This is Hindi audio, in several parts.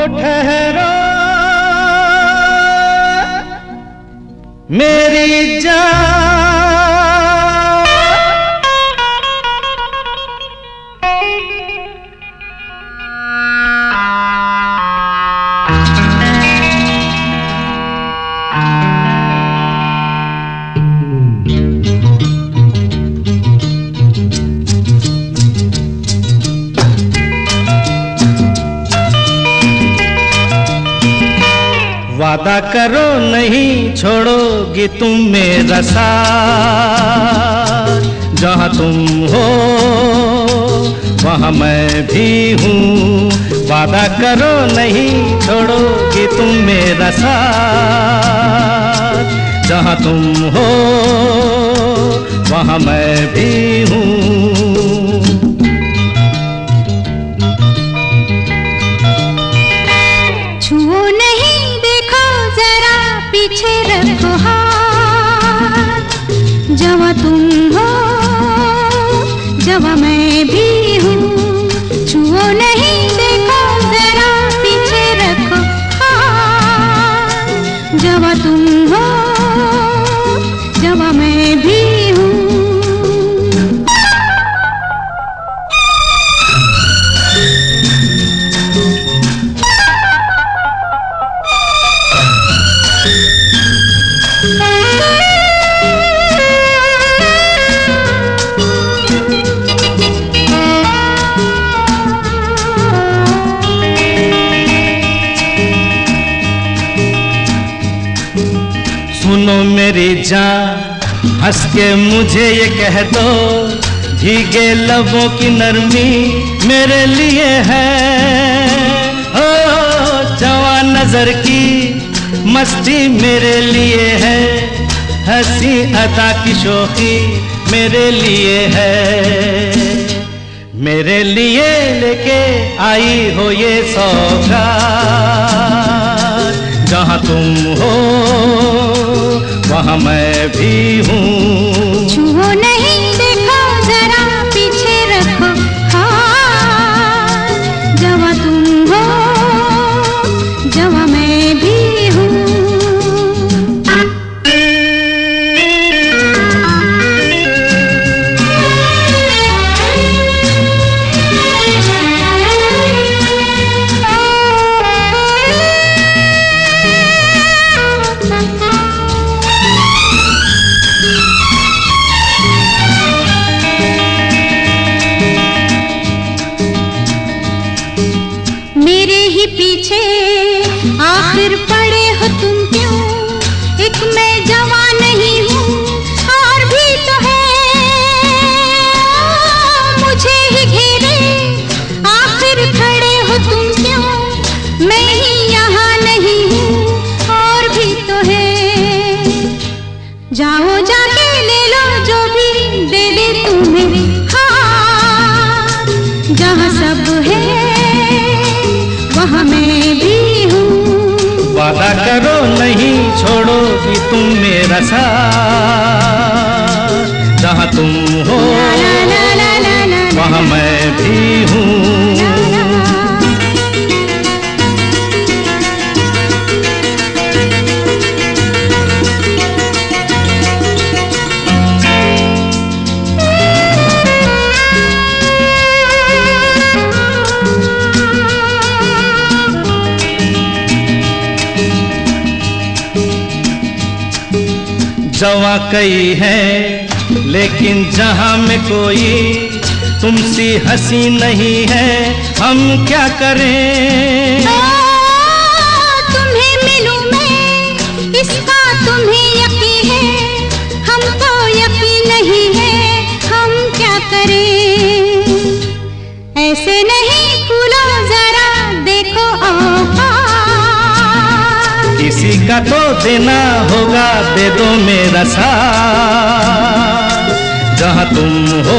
ओ ठहरो मेरी जान, वादा करो नहीं छोड़ोगी तुम मेरा साथ, जहाँ तुम हो वहाँ मैं भी हूँ। वादा करो नहीं छोड़ोगी तुम मेरा साथ, जहाँ तुम हो वहाँ मैं भी हूँ। पीछे रखो हाथ, जहाँ तुम हो जहाँ मैं भी हूँ। छुओ नहीं देखो जरा पीछे रखो हाथ, जहाँ तुम हो जहाँ मैं भी हूँ। सुनो मेरी जान, हंस के मुझे ये कह दो, भीगे लबों की नरमी मेरे लिए है। ओ जवान नजर की मस्ती मेरे लिए है, हंसी अदा की शौकी मेरे लिए है। मेरे लिए लेके आई हो ये सौगात, जहाँ तुम हो वहाँ मैं भी हूँ। छुओ नहीं देखो जरा पीछे रखो हाथ, जहाँ तुम हो जहाँ मैं भी हूँ। मेरे ही पीछे आखिर पड़े हो तुम क्यों? एक मैं जवान नहीं हूँ और भी तो है, मुझे ही घेरे आखिर खड़े हो तुम क्यों? मैं ही यहाँ नहीं हूँ और भी तो है। जाओ जाके ले लो जो भी दे दे तुम्हें हाथ, जहाँ सब है वहाँ मैं भी हूँ। वादा करो नहीं छोड़ोगी तुम मेरा साथ, जहाँ तुम हो वहाँ मैं भी हूँ। जवां कई है लेकिन जहां में कोई तुमसी हंसी नहीं है, हम क्या करें? तुम्हें मिलूं मैं इसका तुम्हें यकीन है, हमको यकीन नहीं है, हम क्या करें? ऐसे नहीं फूलो जरा देखो किसी का तो देना होगा, दे दो मेरा साथ, जहाँ तुम हो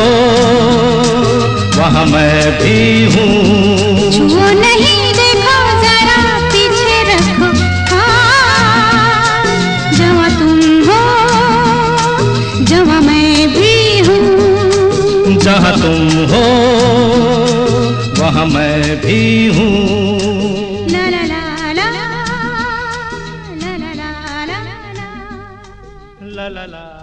वहाँ मैं भी हूँ। छुओ नहीं देखो जरा पीछे रखो हाथ, जहाँ तुम हो जहाँ मैं भी हूँ। जहाँ तुम हो वहाँ मैं भी हूँ। ला ला ला